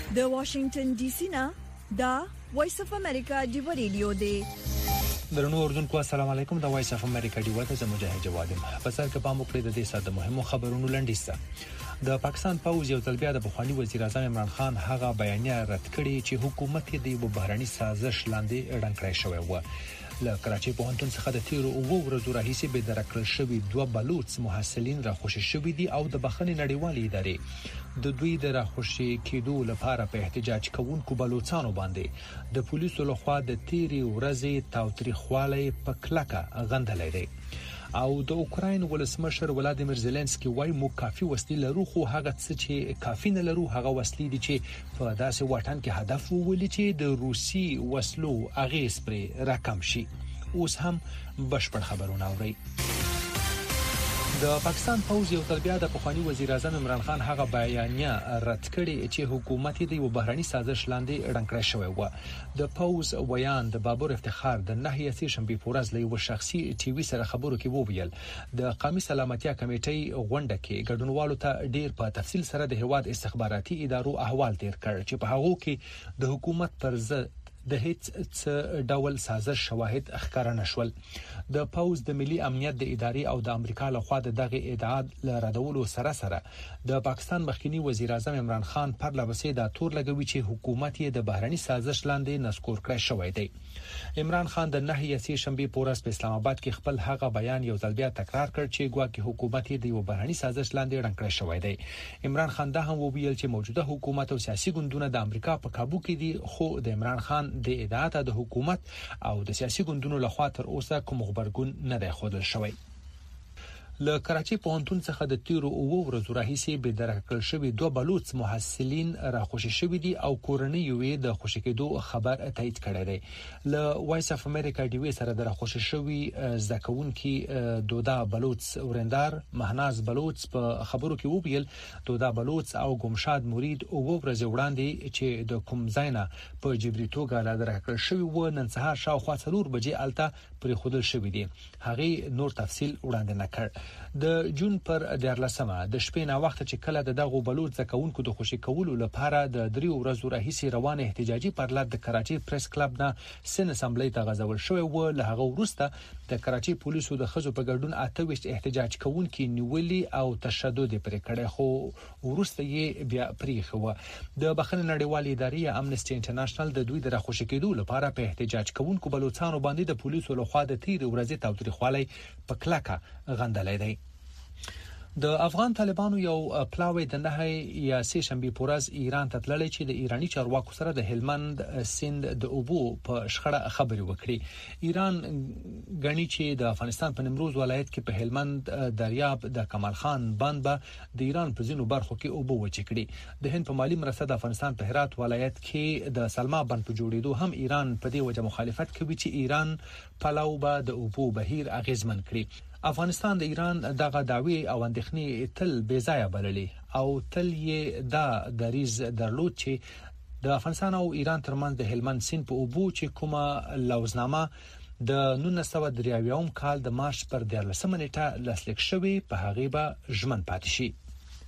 د واشنگټن ډي سي نه دا وایس اف امریکا دی ریډیو دی. درنو اردوونکو السلام علیکم. د وایس اف امریکا دی وته زموږ جوادم په سر کې پام وکړئ د دې ساده مهمو خبرونو لنډیسته. د پاکستان پوز یو تل بیا د بخوانی وزیر اعظم عمران خان هغه بیانیه رد کړي چې حکومت یې د بهراني سازش لاندې ډنګ کړی شوی و. له کراچۍ پوهنتون څخه د تیرو اوو ورځو راهیسې به درکړل شوی دوه بلوچ محصلین راخوشي شوی دي او د بخښنې نړیوالې ادارې د دوی د راخوشي کېدو لپاره په احتجاج کوونکو بلوچستانو باندې د پولیسو لخوا د تیري ورځې تاوتریخوالی په کلکه غندلې دي. او د اوکراین ولسمشر ولادیمیر زيلنسکي وايي مو کافي وسلې لرو خو هغه څه چې کافي نه لرو هغه وسلې دي چې په داسې واټن کې هدف وولي چې د روسي وسلو اغیز پر راکم شي. اوس هم بشپړ خبرونه اورئ. د پاکستان پوز یو تل بیا د بخوانی وزیر اعظم عمران خان هغه بیانیه رد کړي چې حکومت د یو بهراني سازش لاندې ډنګ کړی شوی و. د پوز ویان د بابر افتخار د نهي شنبه پورز له یو شخصي ټي وي سره خبرو کې وویل د قومي سلامتیا کمیټې غونډه کې ګډونوالو ته ډیر په تفصیل سره د هواد استخباراتي ادارو احوال تیر کړ چې په هغه کې د حکومت پر ضد د هیڅ ډول سازش شواهد ښکاره نشول. د پوز د ملي امنیت د ادارې او د امریکا لخوا دغه ادعا ردولو سره د پاکستان مخکنی وزیر اعظم عمران خان پر لبسې د تور لګوي چې حکومت یې د بهراني سازش لاندې نسکور کړی شوی دی. عمران خان د نهي شنبه پورز په اسلام آباد کې خپل هغه بیان یو ځل بیا تکرار کړ چې ګواکې حکومت یې د یو بهراني سازش لاندې ډنګ کړی شوی دی. عمران خان دا هم وویل چې موجوده حکومت او سیاسي ګوندونه د امریکا په کابو کې دي خو د عمران خان د ادعا د حکومت او د سیاسي ګوندونو لخوا تر اوسه کوم خبرګون نه دی ښودل شوی. له کراچۍ پوهنتون څخه د تیرو اوو ورځو راهیسې به درکړل شوی دوه بلوچ محصلین راخوشي شوی دي او کورنۍ یې د خوشی کېدو خبر تایید کړی دی. له وایس اف امریکا دی وی سره د راخوشي شوی زکونکي دودا بلوچ ورندار مهناز بلوچ په خبرو کې وویل دودا بلوچ او ګمشاد مرید اوو ورځې وړاندې چې د کوم ځاینا په جبري توګه لا درکړل شوی و نن سهار شاوخوا 4 بجې الته پرې خودل شوی دي. هغه نور تفصیل وړاندې نه کړ. د جون پر 14مه د شپې نا وخت چې کله دغه بلوچ زکونکو د خوشی کولو لپاره د 3 ورځو راهیسې روان احتجاجي پرلط د کراچۍ پریس کلب نه سن اسمبلی ته غځول شوی و. له هغه وروسته د کراچۍ پولیسو د خزو په ګډون 28 احتجاج کوونکي نیولي او تشدد پرې کړي خو وروسته یې بیا پریخه و. د بخښنې نړیوالې ادارې امنستي انټرنیشنل د دوی د راخوشي کېدو لپاره په احتجاج کوونکو بلوچستانو باندې د پولیسو لخوا د تیر ورځې تاوتریخوالی په کلکه غندلې دی. د افغان طالبانو یو پلاوی د نهي شنبه پورز ایران ته تللی چې د ایرانی چارواکو سره د هلمند سیند د اوبو په شخړه خبري وکړي. ایران غني چې د افغانستان په نیمروز ولایت کې په هلمند دریاب د کمال خان بند به د ایران په ځینو برخو کې اوبو وچکړي. د هند په مالی مرسته د افغانستان په هرات ولایت کې د سلما بند په جوړېدو هم ایران په دې وجه مخالفت کوي چې ایران پلاو به د اوبو بهیر اغیزمن کړي. افغانستان د ایران دغه دعوی او اندېښنې تل بې ځایه بللې او تل یې دا دریز درلود چې د افغانستان او ایران ترمنځ د هلمند سیند په اوبو چې کومه لوزنامه د 1993 کال د مارچ پر 14 نیټه لاسلیک شوی په هغه به ژمن پاتې شي.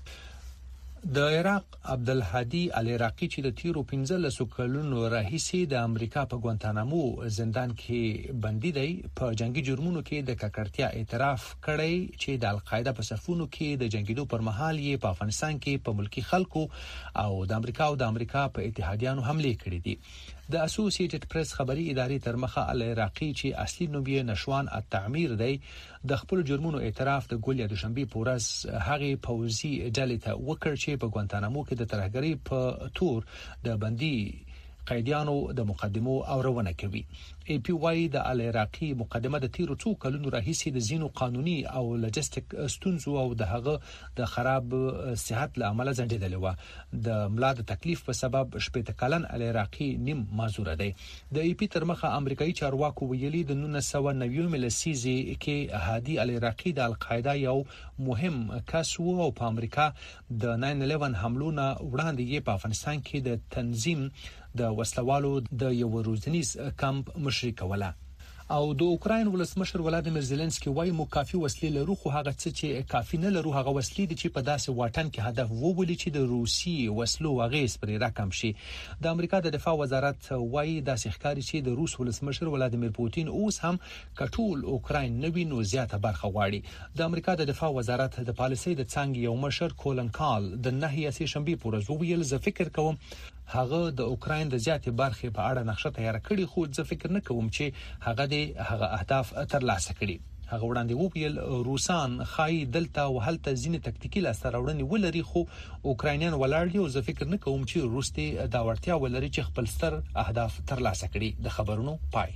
د عراق عبدالهادي العراقي چې د تیرو 15 کلونو راهیسې د امریکا په ګوانتانامو زندان کې بندي دی په جنگي جرمونو کې د ککړتیا اعتراف کړی چې د القاعده په صفونو کې د جنگیدو پر مهال یې په افغانستان کې په ملکی خلکو او د امریکا په اتحادیانو حمله کړې دي. د اسوسییټډ پریس خبري ادارې تر مخه العراقي چې اصلي نوم یې نشوان التعمیر دی د خپل جرمونو اعتراف د ګولیا دوشنبه پورز هغه پوزي ډلې ته وکړ چې په ګوانتانامو کې د ترهګری په تور د بندي قیدیانو د مقدمو اورونه کوي. ای پی وای د العراقي مقدمه د تیرو 2 کلونو راهیسې د زینو قانوني او لوجستیک ستونزو او دغه د خراب صحت له امله ځنډېدل و. د ملا د تکلیف په سبب شپږ کلن العراقي نیم معذور دی. د ای پی تر مخه امریکایي چارواکو ویلي د 1990 لسیزه کې هادي العراقي د القاعده یو مهم کس و او په امریکا د 9/11 حملونو وړاندې یې په افغانستان کې د تنظیم د وسلوالو د یو روزنیز کمپ مشري کوله. او د اوکراین ولسمشر ولادیمیر زيلنسکي وايي مو کافي وسلې لرو خو هغه څه چې کافي نه لرو هغه وسلې دي چې په داسې واټن کې هدف وولي چې د روسي وسلو واغېس پر رقم شي. د امریکا د دفاع وزارت وايي د ښکاری چې د روس ولسمشر ولادیمیر پوتین اوس هم کټول اوکراین نوی نو زیاته برخه غواړي. د امریکا د دفاع وزارت د پالیسۍ د څنګه یو مشر کولن کال د نهي سه شنبه پورز ویل زه فکر کوم هغه د اوکراین د زیاتې برخې په اړه نقشه تیار کړي خو زه فکر نه کوم چې هغه اهداف ترلاسه کړي. هغه وړاندې وویل روسان خای دلته او هلته ځینې تکتیکي لاستراوړنې ولري خو اوکراینیان ولاړ دي او زه فکر نه کوم چې روس ته دا وړتیا ولري چې خپل ستر اهداف ترلاسه کړي. د خبرونو پای.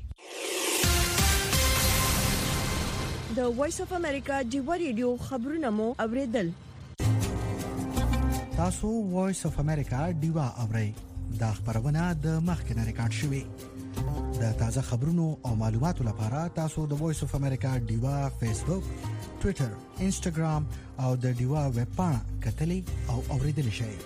د وایس اف امریکا ډیوا ریډیو خبرونه مو اوریدل. تاسو وایس اف امریکا ډیوا اورئ. دا خبرونه د مخکنه ریکارډ شوې. د تازه خبرونو او معلوماتو لپاره تاسو د وایس اف امریکا ډیوا فیسبوک، ټوئیټر، انسټاګرام او د ډیوا ویب پاڼه کتلې او اوریدل شئ.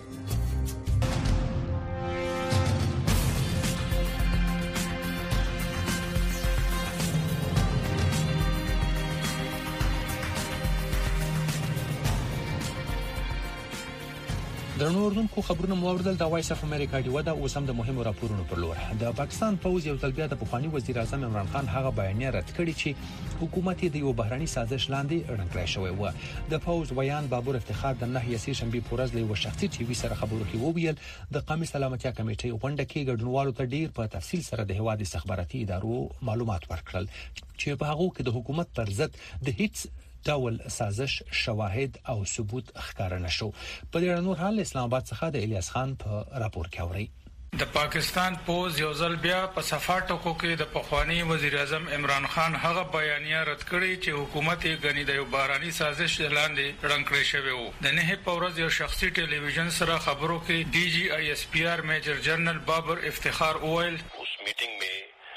درنو اوردونکو خبرونه موردل د وایس اف امریکا دی ودا اوسم د مهمو راپورونو پر لور. د پاکستان پوز یو تل بیا د پخوانی وزیر اعظم عمران خان هغه بیانیه رد کړی چې حکومت د یو بهراني سازش لاندې رنګ شوی و. د پوز ویان بابور افتخار د نهي سه شنبه پورز له شخصي ټي وي سره خبرو کې وویل د قومي سلامتیا کمیټې غونډه کې ګډونوالو ته ډیر په تفصیل سره د هواد استخباراتي ادارو معلومات ورکړل چې په هغه کې د حکومت پر ضد د هیڅ ډول سازش شواهد او ثبوت ښکار نه شو. په دې نور حال اسلام آباد څخه د الیاس خان په راپور کې اوري. د پاکستان پوز یو ځل بیا په صفاټکو کې د پخوانی وزیر اعظم عمران خان هغه بیانیه رد کړی چې حکومت یې غنی د یو باراني سازش لاندې رنګ کړی شوی و. د نه پورز یو شخصي ټلویزیون سره خبرو کې D G I S P R major general Babar Iftikhar ओयल उस meeting में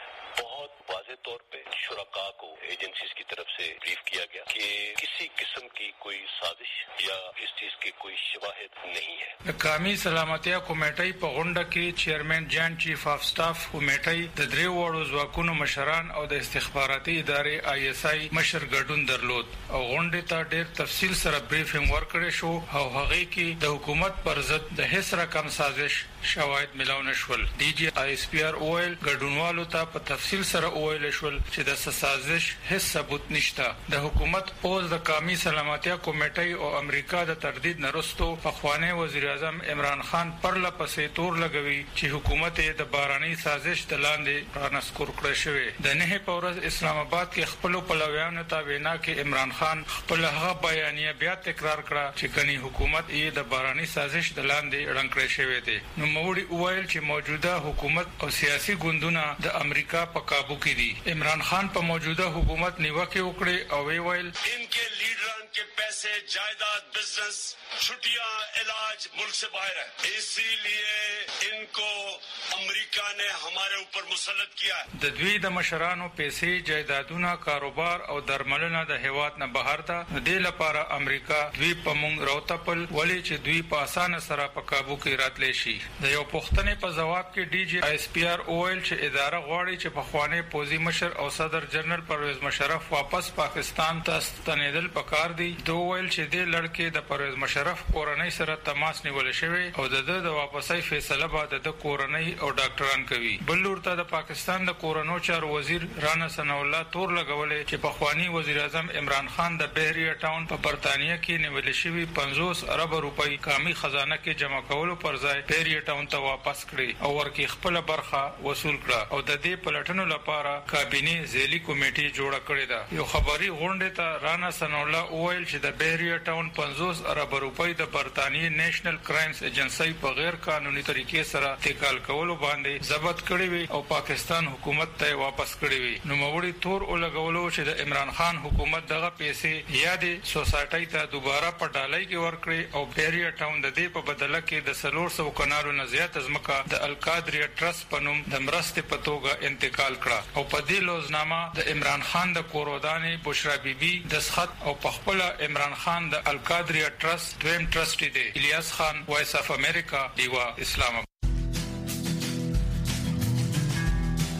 बहुत वाज़ेह तौर पे शुरका को एजेंसीज की तरफ से ब्रीफ किया गया कि किसी किस्म की कोई साजिश या इस चीज के कोई शवाहिद नहीं है. قومي سلامتیا کمیټې په غونډه کې چیرمن جان چیف اف سټاف کمیټې د دریو وړو ځواکونو مشران او د استخباراتي ادارې آی اس آی مشر ګډون درلود او غونډه ته ډېر تفصیل سره بریفینګ ورکړی شو او هغه کې د حکومت پر ضد د هیڅ رقم سازش شواهد ملاو نشول. D G I S P R اویل ګډونوالو ته په تفصیل سره اویل شول چې د سازش هیڅ ثبوت نشته. د حکومت پوز د قومي سلامتیا کمیټې او امریکا د تردید نرستو په خوانه وزیر اعظم عمران خان پر لپسې تور لګوي چې حکومت د باراني سازش د لاندې رانسکور کړی شوی. د نه پورز اسلام آباد کې خپل پلویانو ته وینا کې عمران خان خپل هغه بیانیه بیا تکرار کړه چې کني حکومت یې د باراني سازش د لاندې رنګ کړی شوی دی. نو موړي وویل چې موجوده حکومت او سیاسي ګوندونه د امریکا په काबू کې دي. عمران خان په موجوده حکومت نیوکه وکړي او ویل इनके लीडरन के पैसे जायदाद बिजनेस छुट्टियां इलाज मुल्क से बाहर है इसीलिए इनको अमेरिका ने हमारे ऊपर मुसल्लत किया है. د دوی د مشرانو پیسې جایدادونه کاروبار او درملنه د هیواد نه بهر ده. د لپاره امریکا دوی په مونږ راوتپل ولې چې دوی په اسانه سره په काबू کې راتلی شي. د یو پښتنې په جواب کې D G I S P R اویل چې اداره غواړي چې په خوانه پوزي مشر او صدر جنرال پرویز مشرف واپس پاکستان ته ستنیدل پکار دي. دوی ویل چې د لړکې د پرویز مشرف کورنۍ سره تماس نیول شوی او د واپسۍ فیصله بعد د کورنۍ او ډاکټران کوي. بلور ته د پاکستان د کورونو چارو وزیر رانا ثنا الله تور لګولې چې په خواني وزیر اعظم عمران خان د بحریه ټاون په برتانیه کې نیول شوی 50 ارب روپۍ قومي خزانه کې جمع کولو پر ځای بحریه ټاون ته واپس کړي او ورکی خپل برخه وصول کړه او د دې پلټنو لپاره کابینه ذیلی کمیټه جوړه کړې ده. یو خبري غونډه ته رانا ثنا الله وویل چې د بحریه ټاون 50 ارب روپۍ د برتانیې نېشنل کرایمز ایجنسی په غیر قانوني طریقې سره تکال کولو باندې ضبط کړی وي او پاکستان حکومت ته واپس کړی وي. نو موړي تور ولګولو چې د عمران خان حکومت دغه پیسې یادې سوسایټي ته دوباره په ډالۍ کې ورکړي او بحریه ټاون د دې په بدله کې د 300 کنالو نه زیات ځمکه د القادریه ټرست په نوم د مرستې په توګه انتقال کړه او په دې لوزنامه د عمران خان د کورودانې بشرا بیبي د سخت او په خپل عمران خان د القادریه ټرست دویم ټرسټي دی. الیاس خان وایس اف امریکا دیوا اسلام.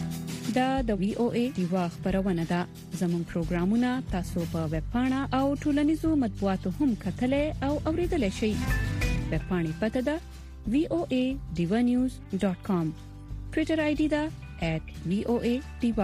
دا د وی او ای دیوا خبرونه ده. زموږ پروګرامونه تاسو په ویب پاڼه او ټولنیزو مطبوعاتو هم کتلای او اوریدلای شئ. ویب پاڼې پته ده voanews.com. ټوئیټر آی ډي ده @voadiva.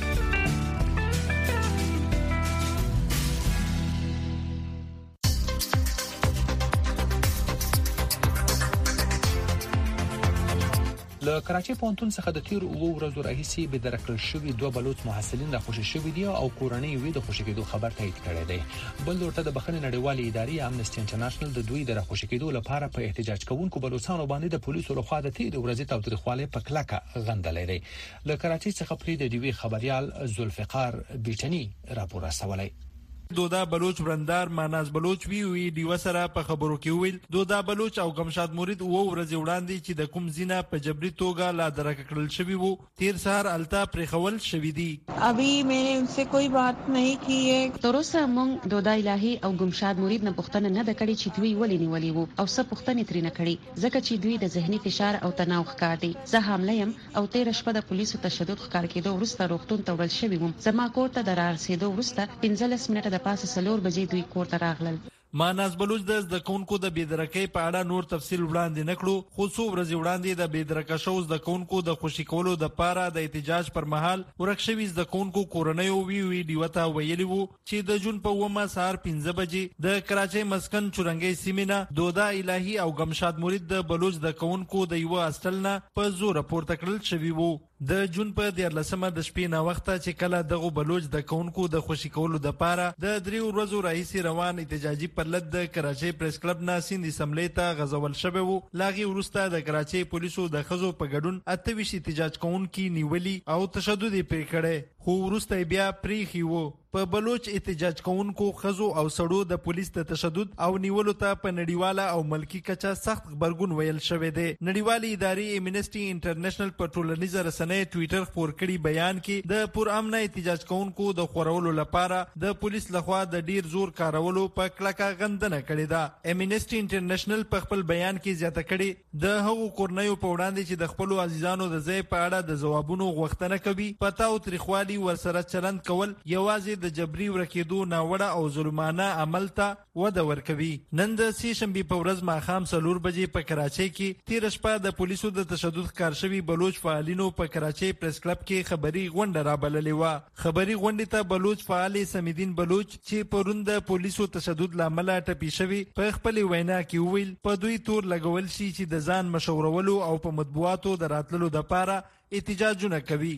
له کراچۍ پوهنتون څخه د تیر ورځو راهیسې به درکړل شوی 2 بلوچ محصلین را خوشی شوی دي او کورنۍ وی د خوشی کېدو خبر تایید کړی دی. بل ورته د بخښنې نړیوالې ادارې امنسټي انټرنیشنل د دوی د را خوشی کېدو لپاره په احتجاج کوونکو بلوچستان باندې د پولیسو لخوا د تیر ورځې تاوتریخوالي په کلکه غندلې دی. له کراچۍ څخه پرې د دیوی خبريال ذوالفقار بیٹنی راپور راستولی. دودا بلوچ برندار ماناز بلوچ وی دیو سره په خبرو کې ویل دودا بلوچ او گمشاد مورید ورځ وړاندې چې د کوم زینا په جبري توګه لا درک کړل شوی وو تیر سهار التا پر خول شوی دی. ابھی میں نے ان سے کوئی بات نہیں کی ہے. تروسه مونږ دودا الهی او گمشاد مورید نه پوښتنه نه د کړې چې دوی ولې نیولې وو او څه پوښتنې ترې نه کړې ځکه چې دوی د ذهني فشار او تناو ښکار دي. زه حامله يم او تیر شپه د پولیسو تشدد ښکار کېدو وروسته روغتون ته وړل شوی وم. زما کور ته درارسېدو وروسته 15 منټه د پاسه 4 بجې دوی کور ته راغلل. ماناز بلوچ د زدکونکو د بيدرکۍ په اړه نور تفصیل وړاندې نکړو خو څو ورځې وړاندې د بيدرکه شو زدکونکو د خوشی کولو د پاره د احتجاج پر مهال ورکشوي زدکونکو کورنۍ وی دیوته ویلی وو چې د جون په ومه سهار 15 بجې د کراچۍ مسکن چورنګي سیمینا دودا الهی او گمشاد مورید د بلوچ زدکونکو د یو استلنه په زور پورته کړل شوی وو. د جون په 14مه د شپې نه وخته چې کله دغه بلوچ د کونکو د خوشی کولو د پاره د 3 ورځو راهیسي روان احتجاجي پرلط د کراچۍ پریس کلب نه سیند اسمبلی ته غزول شوی وو. لاغي ورسته د کراچۍ پولیسو د خزو په ګډون 28 احتجاج کوونکي نیولي او تشدد پرې کړي خو ورسته بیا پریخي وو. په بلوچ احتجاج کوونکو خزو او سړو د پولیس د تشدد او نیولو ته په نړیواله او ملکی کچه سخت خبرګون ویل شوی دی. نړیوالې ادارې امنسټي انټرنیشنل په ټولنیزه رسنۍ ټوئیټر خبر کړي بیان کې د پرامن احتجاج کوونکو د خورولو لپاره د پولیس لخوا د ډیر زور کارولو په کلکه غندنه کړې ده. امنسټي انټرنیشنل په خپل بیان کې زیاته کړي د هغو کورنیو په وړاندې چې د خپل عزیزانو د ځای په اړه د ځوابونو غوښتنه کوي پتاو تاریخوالي ورسره چلند کول یوازې د جبري ورکېدو ناوړه او ظلمانه عمل ته وده ورکوي. نن د سې شنبې په ورځ ماښام 4 بجې په کراچۍ کې تیر شپه د پولیسو د تشدد ښکار شوي بلوچ فعالینو په کراچۍ پریس کلب کې خبري غونډه رابللې وه. خبري غونډې ته بلوچ فعال سمیدین بلوچ چې پرون د پولیسو تشدد لامل ټپي شوي په خپل وینا کې ویل په دوی تور لګول شي چې د ځان مشورولو او په مطبوعاتو د راتللو لپاره احتجاجونه کوي.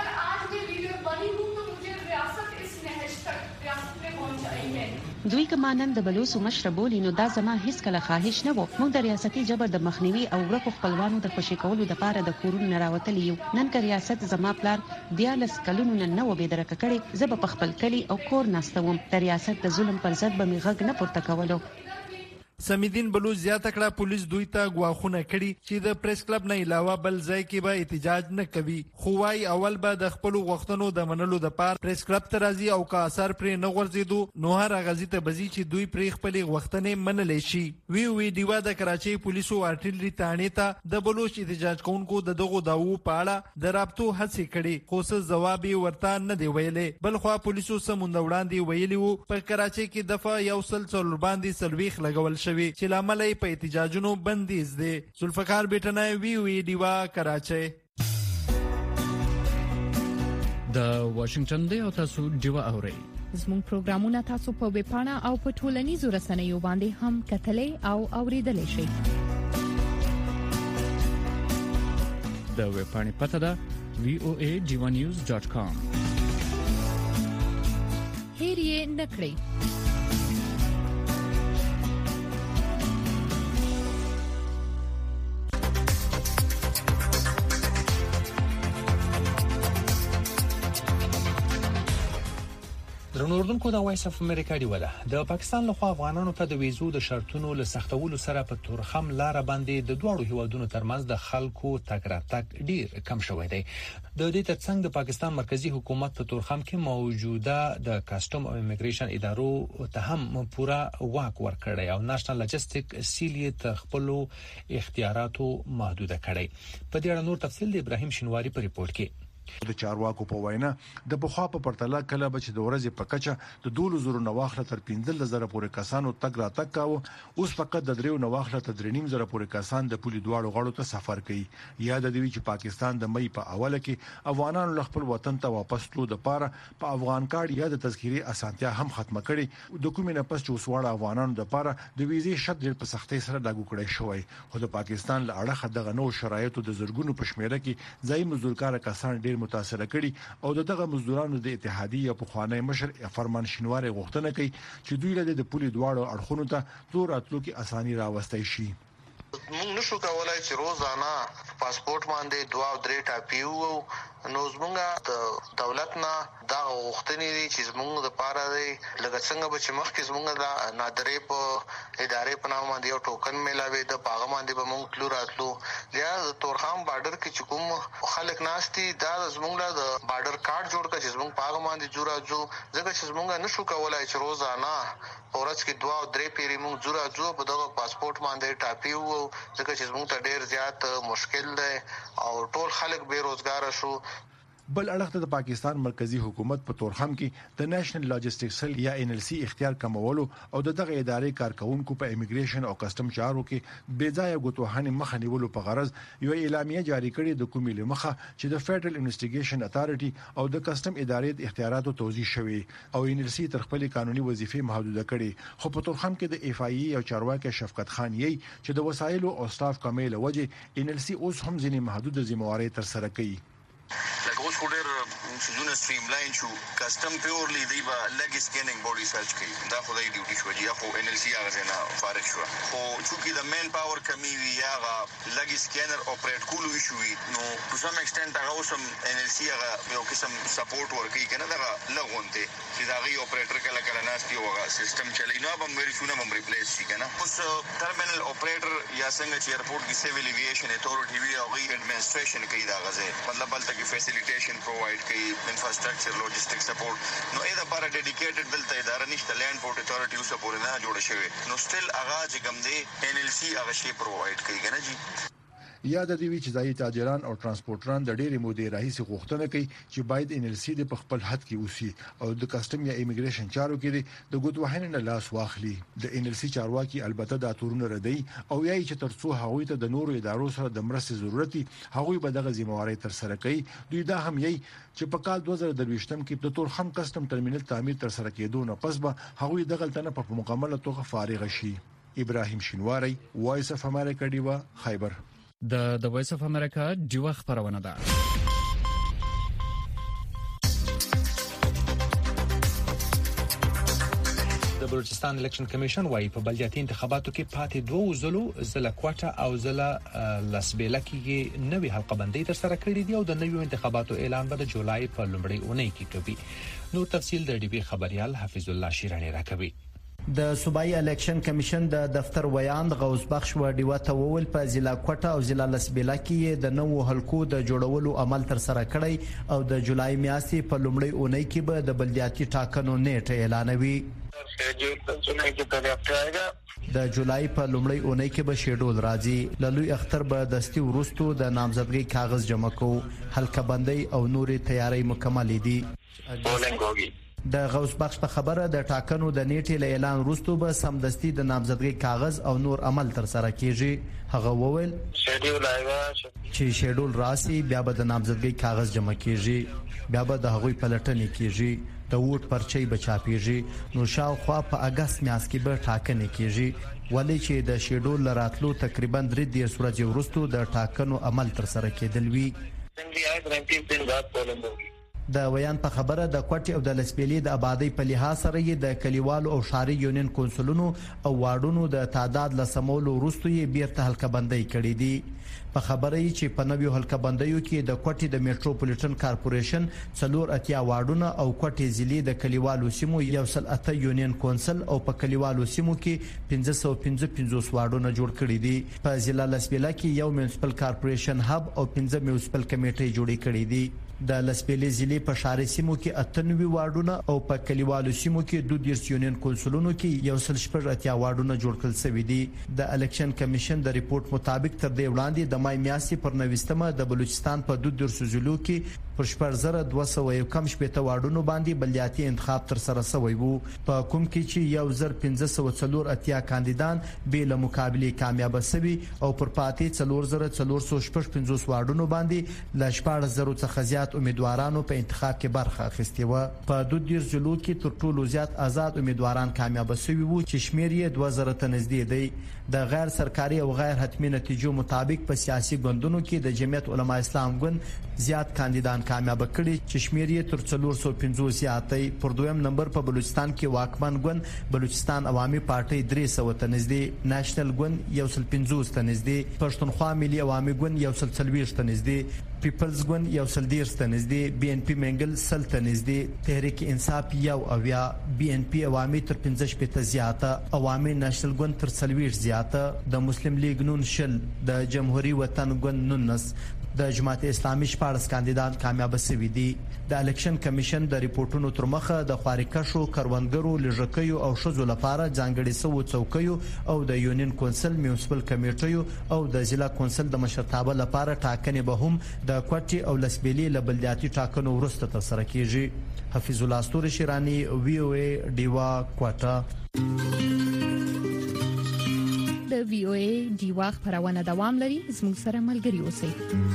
دوی کمانن د بلوچ مشر بولی نو دا زما هیڅ کله خواهش نه وو. موږ د ریاستي جبر د مخنیوي او ورکو خپلوانو د خوشی کولو لپاره د کورونو راوتلی یو. نن که ریاست زما پلار 14 کلونو نه و بيدرک کړي زه په خپل کلی او کور ناستوم. د ریاست د ظلم پر ضد به می غږ نه پورته کولو. سمیدین بلوچ زیاته کړه پولیس دوی ته غواخونه کړي چې د پریس کلب نه علاوه بل ځای کې به احتجاج نه کوي. خو وايي اول به د خپل غوښتنو د منلو د پاره پریس کلب ته راځي او که اثر پرې نه غورځېدو نو هر غزي ته بزي چې دوی پرې خپل غوښتنې منلې شي. وی دیوا د کراچۍ پولیسو ارټلري تانې ته د بلوچ احتجاج کوونکو د دغو داوو په اړه د رابطو هڅې کړي خو څه ځواب ورته نه دی ویلې. بل خو پولیسو سموند وړاندې ویلي وو په کراچۍ کې دفعه یو سلسله باندې سلويخ لګول چې لامل په احتجاجونو بندیز دي. ذوالفقار بیٹنی وی دیوا کراچۍ. د واشنگټن دی او تاسو دیوا اورئ. زموږ پروګرامونه تاسو په ویب پاڼه او په ټولنیزو رسنیو باندې هم کتلای او اوریدلای شئ. د ویب پاڼې پته ده voanews.com. هیر یې نکړئ. درنو اردوونکو د وایس اف امریکا دی ودا د پاکستان له خوا افغانانو ته د ویزو د شرطونو له سختولو سره په تورخم لار باندې د دوړو هیوادونو ترمنځ د خلکو تګ راتګ ډیر کم شوی دی. د دې ترڅنګ د پاکستان مرکزی حکومت په تورخم کې موجوده د کاستم او امیګریشن ادارو ته هم پورا واک ورکړی او نېشنل لاجستیک سیلیه تر خپل اختیاراتو محدود کړی. په دې اړه نور تفصیل د ابراهیم شینواری په ریپورت کې. د چارواکو په وینا د بخوا په پرتله کله به چې د ورځې په کچه د 2000 نواخله تر 15000 پورې کسانو تګ راتګ کاوه، اوس فقط د 3 نواخله تر 3.5 پورې کسان د پولي دواړو غاړو ته سفر کوي. یاد دی چې پاکستان د مې په اوله کې افغانانو خپل وطن ته واپس تلو د پاره په افغان کارت یا د تذکيري اسانتیا هم ختمه کړي. د کومې نه پس چې وسواړه افغانانو د پاره د ویزې شرط ډېر په سختۍ سره لاګو کړی شوی، خو د پاکستان له اړخه دغه نو شرایطو د زرګونو په شمیره کې ځای مزدورکار کسان ډېر متاثر کړي او دغه مزدورانو د اتحادیه په خوانی مشر فرمان شینواری غوښتنه کوي چې دوی له د پولي دواړو اړخونو ته تور اتلو کې اساني راوستي شي. موږ نشو کولای چې روزانه پاسپورت باندې 2 او 3 ټاپیو نو زمونږه د دولت نه دا غوښتنې دي چې زمونږ د پاره دی لکه څنګه به چې مخکې زمونږ د نادرې په ادارې په نام باندې یو ټوکن ملاوي د پاغه باندې به موږ تلو راتلو. یا د تورخم بارډر کې چې کوم خلک ناشتي دا زمونږ د بارډر کارت جوړ کړي چې زمونږ پاغه باندې جوړاجو ځکه چې زمونږ نشو کولای چې روزانه اورځ کې 2 او 3 پیری موږ جوړاجو په دغه پاسپورت باندې ټاپیو ځکه چې زموږ ته ډېر زیات مشکل دی او ټول خلک بیروزګار شو. بل اړخ د پاکستان مرکزی حکومت په تورخم کې د نېشنل لاجستیک سیل یا NLC اختیار کمولو او دغه ادارې کارکونکو په امیګریشن او کسٹم چارو کې بې ځای غوتوهانه مخ نیولو په غرض یو اعلامیه جاری کړې د کومې لمخه چې د فدرل انویسټیګیشن اتارټي او د کسٹم ادارې د اختیاراتو توضیح شوی او NLC تر خپل قانوني وظیفې محدوده کړي. خو په تورخم کې د FIA او چارواکي شفقت خان یې چې د وسایلو او سټاف کمیل وجه NLC اوس هم ځینې محدود ذمہواری تر سره کوي. لکه اوس ډېر سيزونه سټریم لاین شو کسٹم پیورلی دی با لګ سکینینګ بودی سرچ کوي دا خدای ډیوټي شو یا خو NLC هغه نه فارغ شو خو چې د مین پاور کمی وی هغه لګ سکینر اپریټ کولو شو نو په سم ایکسټنټ هغه اوسم NLC هغه یو قسم سپورټ ورکوي کنه دا لغونته چې دا غي اپریټر کله کله ناشتي هغه سیستم چلی نو به مری شونه هم ریپلیس شي کنه اوس ټرمینل اپریټر یا څنګه چې ایرپورټ کې سیویل ایویشن اتورټي وی او غي ایڈمنسټریشن کوي دا غزه مطلب بلته کې فیسیلیټیشن پرووایډ کوي انفراستراکچر لوجستیک سپورټ نو اې دا لپاره ډیډیکیټډ دلته اداره نشته لینډ پورټ اتورټي اوس پورې نه جوړ شوی نو سټیل هغه چې کوم دی NLC هغه شی پرووایډ کوي کنه جی. یاد دی چې ځای تاجران او ترانسپورټران د ډېرې مودې راهیسې غوښتنه کوي چې باید NLC د خپل حد کې اوسي او د کسٹم یا امیګریشن چارو کې د ګوتوهانه نه لاس واخلي. د NLC چارواکي البته د اتورونو ردی او یای چې ترڅو هغوی ته د نورو ادارو سره د مرستې ضرورتي هغوی به دغه ذمہواری تر سره کوي. دوی دا هم یای چې په کال 2023 کې د تورخم کسٹم ټرمینل تعمیر تر سره کېدو نه پس به هغوی دغه تنه په مکمله توګه فارغ شي. ابراهیم شینواری وایس اف امریکا دیوا خیبر. د وایس اف امریکا دیوا خبرونه ده. د بلوچستان الیکشن کمیشن وايي په بلدیاتي انتخاباتو کې پاتې 2 ضلع کوټه او ضلع لاسبیلا کې نوې حلقه بندي تر سره کړې دي او د نویو انتخاباتو اعلان به د جولای په لومړۍ اونۍ کې کوي. نو تفصیل د ډي بي خبريال حفیظ الله شیرانی راکوي. د صوبایي الیکشن کمیشن د دفتر ویان غوث بخش و ډیوا ته وویل په ضلع کوټه او ضلع لسبیلا کې د نوو حلقو د جوړولو عمل تر سره کړی او د جولای میاشتې په لومړۍ اونۍ کې به د بلدیاتي ټاکنو نیټه اعلانوي. د جولای په لومړۍ اونۍ کې به شیډول راځي. لوی اختر به دستي ورستو د نامزدګۍ کاغذ جمع کو حلقه بندي او نوري تیاری مکمل دي. د غوث بخش په خبره د ټاکنو د نیټې له اعلان وروسته به سمدستي د نامزدګۍ کاغذ او نور عمل تر سره کیږي. هغه وویل چې شیډول راسي بیا به د نامزدګۍ کاغذ جمع کیږي بیا به د هغوی پلټنې کیږي د ووټ پرچې به چاپیږي نو شاوخوا په اگست میاشت کې به ټاکنې کیږي ولې چې د شیډول راتلو تقریبا 3 ورځې وروسته د ټاکنو عمل تر سره کېدل وی. د ویان په خبره د کوټي او د لسبیلې د آبادی په لحاظ سره د کلیوالو او شاري یونین کونسلونو او واردونو د تعداد لسمولو وروسته یې بیرته حلقه بندي کړې دي. په خبره یې چې په نویو حلقه بندیو کې د کوټي د میټروپولیټن کارپوریشن 4 واردونه او کوټي ضلع د کلیوالو سیمو 108 یونین کونسل او په کلیوالو سیمو کې 555 واردونه جوړ کړي دي. په ضلع لسبیلا کې یو میونسپل کارپوریشن هب او 15 میونسپل کمیټې جوړې کړي دي. د لسبیلې ضلع په شاري سیمو کې 98 واردونه او په کلیوالو سیمو کې 2 یونین کونسلونو کې 180 واردونه جوړ کړل شوي دي. د الیکشن کمیشن د ریپورت مطابق تر دې وړاندې د مای میاشتې پر 19مه د بلوچستان په 2 ضلعو کې پر 4200 کم شپته واردونو باندې بلدیاتي انتخاب تر سره شوی وو په کوم کې چې 1504 کاندیدان به له مقابله کامیاب شوي او پر پاتې 4455 واردونو باندې ل 14000 څخه زیات امیدوارانو په انتخاب کې برخه اخیستې و په 2 جلو کې تر ټولو زیات آزاد امیدواران کامیاب شوي وو چې شمیر یې 2000 ته نږدې دی د غیر سرکاري او غیر حتمی نتیجو مطابق په سیاسي ګوندونو کې د جمعیت علما اسلام ګوند زیات کاندیدان کامیاب کړي چې شمیر یې تر 450 زیات دی پر دویم نمبر په بلوچستان کې واکمن ګوند بلوچستان عوامي پارټي 300 ته نږدې نېشنل ګوند 150 ته نږدې پښتونخوا ملي عوامي ګوند 140 ته نږدې پیپلز ګوند 110 ته نږدې بي ان پی منګل 100 ته نږدې تحریک انصاف یا بي ان پی عوامي تر 15 ته زیاته عوامي نېشنل ګوند تر 40 زیاته د مسلم لیگ نون شل د جمهوریت وطن ګوند 19 د جماعت اسلامي 14 کاندیدان کامیاب شوي دي د الیکشن کمیشن د ریپورتونو تر مخه د خواریکښو کروندګرو لږکیو او شذو لپاره ځانګړي سوو څوکیو او د یونین کونسل میونسپل کمیټیو او د ضلع کونسل د مشرتابه لپاره ټاکنې به هم د کوټي او لسبيلي لبلدياتي ټاکنو وروسته ترسره کیږي حفیظ الله استوري شیرانی وی او ای ډیوا کوټا د وی او ای ډیوا خبرونه دوام لري زموږ سره ملګري اوسئ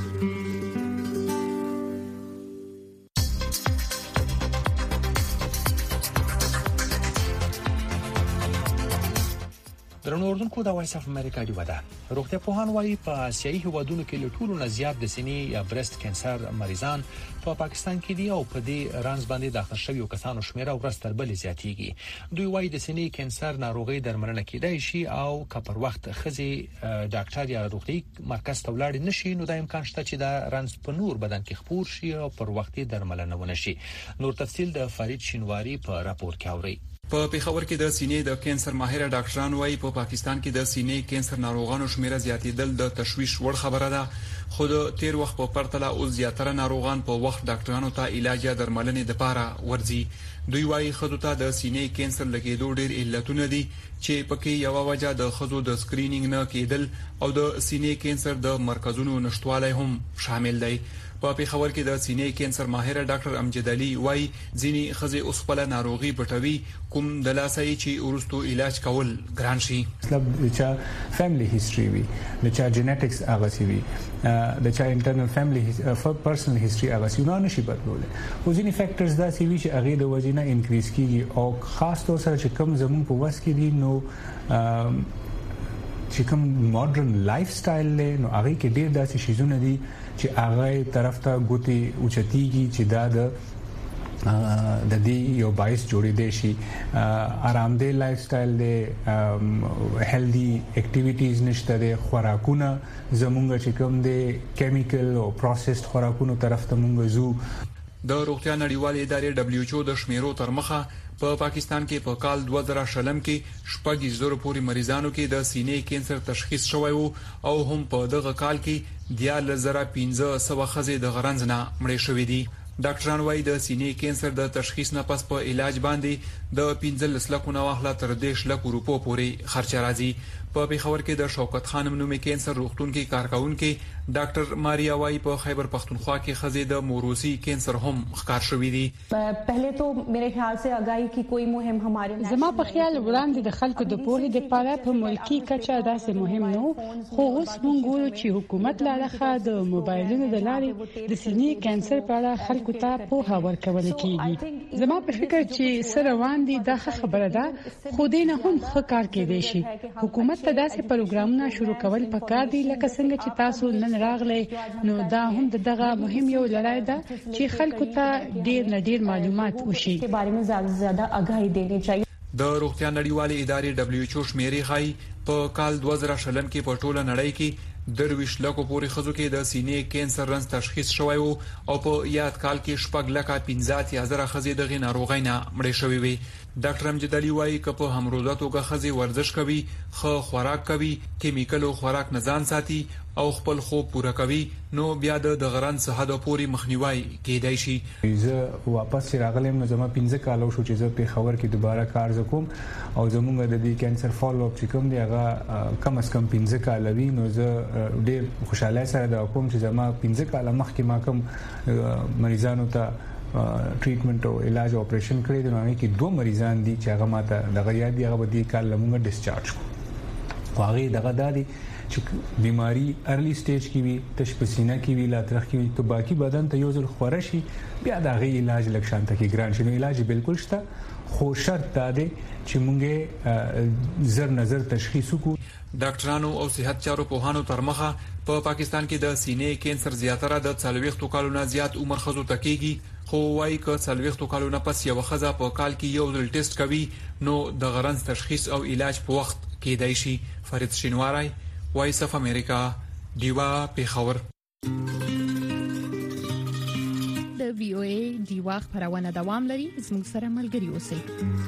درنو اردوونکو د وایس اف امریکا دی ودا روغتیا پوهان وايي په آسیایي هیوادونو کې له ټولو نه زیات د سینې یا برست کانسر مریضان په پاکستان کې دي او په دې رانز باندې داخل شوی کسانو شمېر او ورځ تر بلې زیاتېږي دوی وايي د سینې کانسر ناروغي درملنه کېدای شي او که پر وخت خزي ډاکټر یا روغتي مرکز ته ولاړ نشي نو د امکان شته چې د رانز په نور بدن کې خپور شي او پر وخت درملنه ونشي نور تفصيل د فرید شینواری په راپور کې اوري په پیښور کې د سینې د کانسر ماهر ډاکټران وايي په پاکستان کې د سینې کانسر ناروغانو شمېر زیاتېدل د تشویش وړ خبره ده خو د تیر وخت په پرتله او زیاتره ناروغان په وخت ډاکټرانو ته علاج یا درملنې لپاره ورځي دوی وايي خدو ته د سینې کانسر لګیدو ډېر علتونه دي چې پکې یو وجه د خزو د سکرینینګ نه کېدل او د سینې کانسر د مرکزونو نشټوالی هم شامل دی په پیښور کې د سینې کانسر ماهر ډاکټر امجد علي وايي ځینې خزي اوس خپل ناروغي پټوي کوم د لاسای چې ورستو علاج کول ګران شي مطلب چې فیملی هیستوري وي د چا جینټکس هغه سی وي د چا انټرنل فیملی پرسنل هیستوري هغه سی نه نشي بدلول او ځینې فیکټرز دا سی وي چې هغه د وجې نه انکریز کیږي او خاص طور سره چې کم زمون په وس کې دي نو چې کوم ماډرن لایف سټایل له نو هغه کې ډیر داسې شیزونه دي چې هغه طرف ته ګوتی اوچتیږي چې دا د دې یو باعث جوړې دي شي آرامدې لایف سټایل له هیلدي اکټیویټیز نشته د خوراکونه زمونږ چې کوم د کیمیکل او پروسسډ خوراکونو طرف ته مونږ زو د روغتیا نړیوالې ادارې دبليو ایچ او د شمیرو تر مخه په پاکستان کې په کال 2000 کې شپږ زره پورې مریضانو کې د سینې کانسر تشخیص شوی وو او هم په دغه کال کې 11500 خزې د غرنز نه مړې شوې دي ډاکټران وايي د سینې کانسر د تشخیص نه پس په علاج باندې د 15 لک نه واخله تر 10 لک روپو پورې خرچ راځي په پیښور کې د شوکت خانم نومي کانسر روغتون کې کارکونکو ډاکټر ماریا وايي په خیبر پختونخوا کې خزې د موروثي کانسر هم ښکار شوې دي پہلے تو میرے خیال سے آگاہی کی کوئی مهم हमारे زما په خیال وړاندې د خلکو د پوهې د پاره په ملکی کچا داسې مهم نو خو اوس موږ ګورو چې حکومت لاره د موبایلونو د لارې د سینې کانسر په اړه خلکو ته پوهه ورکول کیږي زما په فکر چې سره روان دي دا خبره ده خو دې نه هم ښه کار کېدای شي حکومت ته داسې پروګرامونه شروع کول پکار دي لکه څنګه چې تاسو نن راغلی نو دا هم دغه مهم یو لړۍ ده چې خلکو ته ډیر معلومات وشي په باره میں زیاده آگاهی دینی چاهیے د روغتیا نړیوالې ادارې دبليو ایچ او شمیرې ښایي په کال 2000 کې په ټوله نړۍ کې 23 لکو پورې خزو کې د سینې کانسر رنځ تشخیص شوی وو او په یاد کال کې شپږ لکه 15000 خزې د ناروغۍ نه مړې شوې وي ډاکټر امجد علي وايي چې په همروزه توګه خزې ورزش کوي خو خوراک کوي کیمیکل او خوراک نه ځان ساتي او خپل خوب پوره کوي نو بیا د غران صحت پورې مخنیوي کېدای شي زه واپس راغلم نو زما 15 کال شو چې زه په خبر کې دوباره کار وکم او زموږ د دې کانسر فالو اپ چې کوم دی هغه کم از کم 15 کال وی نو زه ډیر خوشاله سره د کوم چې زما 15 کال مخکې ما کوم مریضانو ته ټریټمنټ او علاج او اپریشن کړی دی، نو کې 2 مریضان دي چې هغه ماته دغه یاد دی، هغه به دې کال لمونږ ډیسچارج کو. هغه دغه دادي چې بیماری ارلی سټیج کې وي، تشپسینه کې وي، لا ترخ کې وي، ته باقي بدن ته یو ځل خورشي بیا دا غي علاج لکشان ته کې ګران شي. نو علاج بالکل شته، خو شرط دا دی چې مونږه زر نظر تشخیص وکړو. ډاکټرانو او صحت چارو پوهانو تر مخه په پاکستان کې د سینې کینسر زیاتره د 40 کالو نه زیات عمر خزو تکیږي، خو وايي ک 40 کالو نه پس یو خزه په کال کې یو ځل ټیسټ کوي نو د غرنز تشخیص او علاج په وخت کې دی شي. فرید شینواری، وایس اف امریکا، دیوا پیښور. د وی او ای دیوا خبرونه دوام لري، زموږ سره ملګري اوسئ.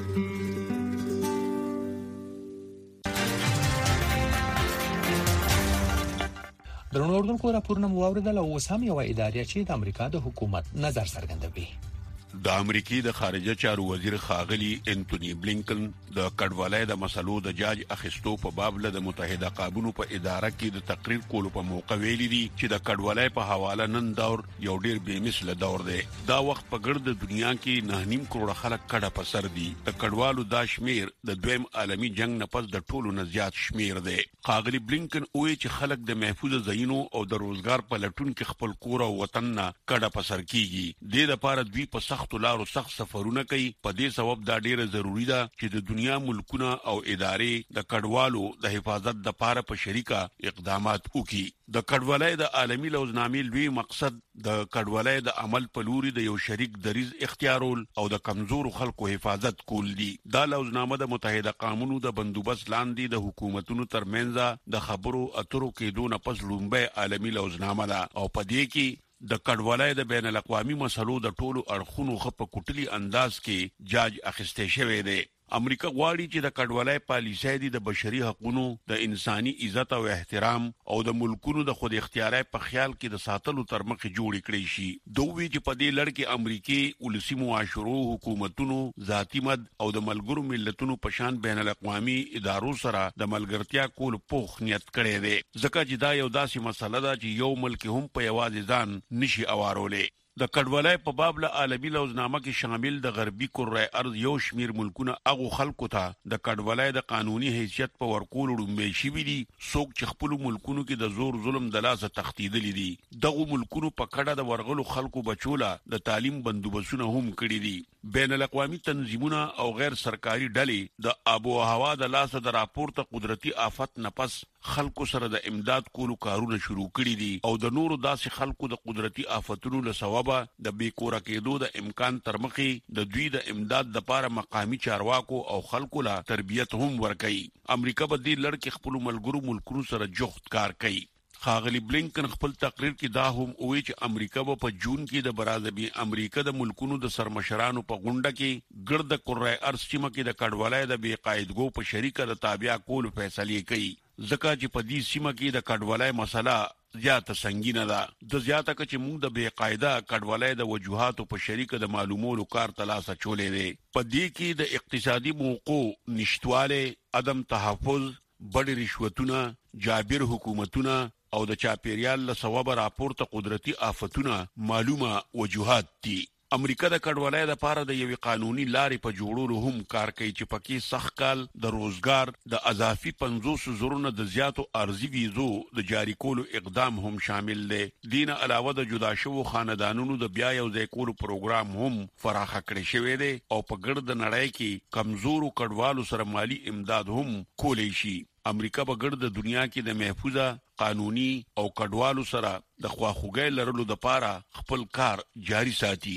درنو اردوونکو راپورونه مو اوریدل او اوس هم یو ادارې چې د امریکا د حکومت نظر څرګندوي. د امریکای د خارجه چارو وزیر خاغلی انټونی بلینکن د کډوالۍ د مسلو د جاج اخیستو په باب له متحده قابونو په اداره کې د تقریر کولو په موقع ویلي دي چې د کډوالۍ په حواله نن دور یو ډیر بې مثله دور دی. دا وخت په ګرد دنیا کې 9.5 کروڑ خلک کډه په سر دي. د کډوالو دا شمیر د دویم عالمي جنگ نه پس د ټولو نه زیات شمیر دی. خاغلی بلینکن وایي چې خلک د محفوظ ځایونو او د روزګار په لټون کې خپل کور او وطن نه کډه په سر کیږي. د لپاره دوی په سخت لارو سخت سفرونه کوي. په دې سبب دا ډیره ضروری ده چې د دنیا ملکونه او ادارې د کډوالو د حفاظت لپاره په شریکه اقدامات وکړي. د کډوالۍ د عالمي لوزنامې لوی مقصد د کډوالۍ د عمل په لوري د یو شریک دریز اختیارول او د کمزورو خلکو حفاظت کول دي. دا لوزنامه د متحده قومونو د بندوبست لاندې د حکومتونو ترمنځ د خبرو اترو کېدو نه پس لومبه عالمي لوزنامه ده او په دې کې د کډوالۍ د بین الاقوامي مسلو د ټولو اړخونو خپ کټلي انداز کې جاج اخیسته شوی دی. امریکا غواړي چې د کډوالۍ پالیسۍ د بشري حقوقو، د انساني عزت او احترام او د ملکونو د خود اختیاري په خیال کې د ساتلو تر مخ جوړ کړي شي. دوی چې په دې لړ کې امریکای ولسی معاشرو، حکومتونو، ذاتی مد او د ملګرو ملتونو په شان بین الاقوامي ادارو سره د ملګرتیا کول پوخ نیت کړي دي. ځکه چې دا یو داسې مسله ده چې یو ملک هم په یوازې ځان نشي اوارولې. د کډوالۍ په باب له عالمي لوزنامه کې شامل د غربي کره ارض یو شمیر ملکونه هغه خلکو ته د کډوالۍ د قانوني حیثیت په ورکول وړاندې شوی دي څوک چې خپل ملکونو کې د زور ظلم د لاسه تختیدل دي. دغه ملکونو په کډه د ورغلو خلکو بچوله د تعلیم بندوبستونه هم کړی دي. بین الاقوامي تنظیمونه او غیر سرکاري ډلې د آب او هوا د لاسه د راپورته قدرتي آفت نه پس خلکو سره د امداد کولو کارونه شروع کړي دي او د نورو داسې خلکو د قدرتي آفتونو له سبب د بیکوره کېدو د امکان تر مخې د دوی د امداد لپاره مقامی چارواکو او خلکو لا تربیت هم ورکړي. امریکا په دې لړ کې خپل ملګرو ملکونو سره جوخت کار کوي. خاغلی بلینکن خپل تقریر کې دا هم وایي چې امریکا په جون کې د برازبي امریکا د ملکونو د سرمشرانو په غونډه کې ګرد کره ارض سیمه کې د کډوالۍ د بیقاعدګو په شریکه د تابع کول فیصله کوي. ځکه چې په دې سیمه کې د کډوالۍ مسله زیاته سنگینه ده. د زیاته چې موږ د بے قاعده کډوالۍ د وجوهاتو په شریکه د معلومولو کار تلاسه چولې دي. په دې کې د اقتصادي موقعو نشټواله، عدم تحفظ، بډ رشوتونه، جابر حکومتونه او د چاپیریال له سبب راپورته قدرتي آفتونه معلومه وجوهات دي. امریکا د کډوالۍ لپاره د یوې قانوني لارې په جوړولو هم کار کوي چې پکې سخت کال د روزګار د اضافي 50 زرونه د زیاتو ارزي ویزو د جاری کولو اقدام هم شامل دی. دین علاوه د جدا شوو خاندانونو د بیا یو ځای کولو پروګرام هم فراخ کړی شوی دی او په ګرد نړۍ کې کمزورو کډوالو سره مالی امداد هم کولی شي. امریکا په ګرد دنیا کې د محفوظه، قانوني او کډوالو سره د خواخوږۍ لرلو لپاره خپل کار جاری ساتي.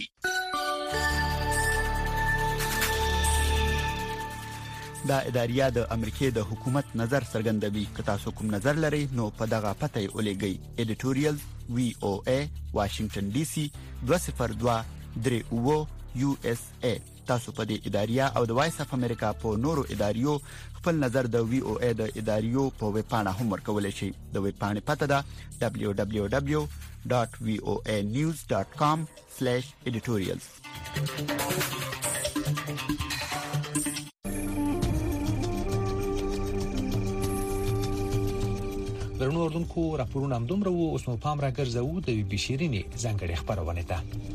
دا اداریا د امریکای د حکومت نظر څرګندوي. که تاسو کوم نظر لرئ نو په دغه پته ولېږئ. editorial VOA Washington DC 202 USA. تاسو په دې اداریا او د وایس اف امریکا په نورو اداریو خپل نظر د VOA د اداریو په ویب پاڼه هم ورکولای شئ. د ویب پاڼې پته ده www.voanews.com/editorials. درنو اردوونکو راپورونه هم دومره وو. اوس مو پام راګرځوو د بشیرینې ځانګړي خبرونه ته.